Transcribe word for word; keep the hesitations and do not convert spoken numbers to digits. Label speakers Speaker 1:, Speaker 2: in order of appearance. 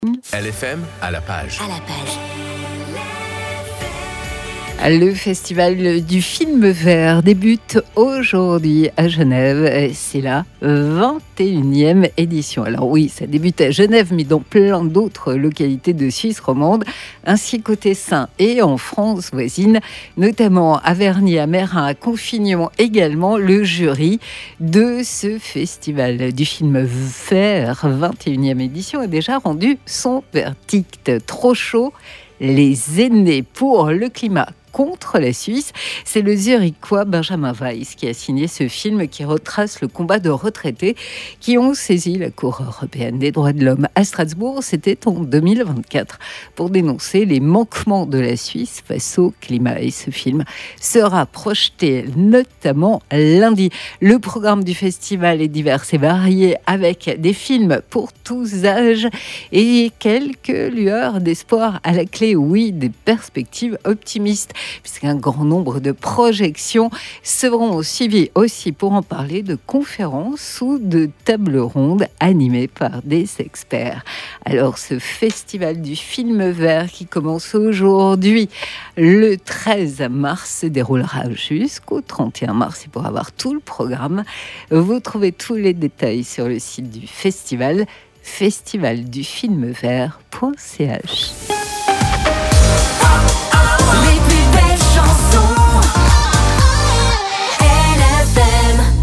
Speaker 1: L F M à la page.
Speaker 2: À la page.
Speaker 3: Le festival du film vert débute aujourd'hui à Genève. C'est la vingt et unième édition. Alors oui, ça débute à Genève, mais dans plein d'autres localités de Suisse romande, ainsi qu'au Tessin et en France voisine, notamment à Verny, à Meyrin, à Confignon également. Le jury de ce festival du film vert, vingt et unième édition, a déjà rendu son verdict. Trop chaud, les aînés pour le climat contre la Suisse. C'est le Zurichois Benjamin Weiss qui a signé ce film qui retrace le combat de retraités qui ont saisi la Cour européenne des droits de l'homme à Strasbourg. C'était en deux mille vingt-quatre pour dénoncer les manquements de la Suisse face au climat. Et ce film sera projeté notamment lundi. Le programme du festival est divers et varié avec des films pour tous âges et quelques lueurs d'espoir à la clé. Oui, des perspectives optimistes, puisqu'un grand nombre de projections seront suivies aussi, pour en parler, de conférences ou de tables rondes animées par des experts. Alors, ce festival du film vert qui commence aujourd'hui, le treize mars, se déroulera jusqu'au trente et un mars. Et pour avoir tout le programme, vous trouvez tous les détails sur le site du festival, festival du film vert point c h.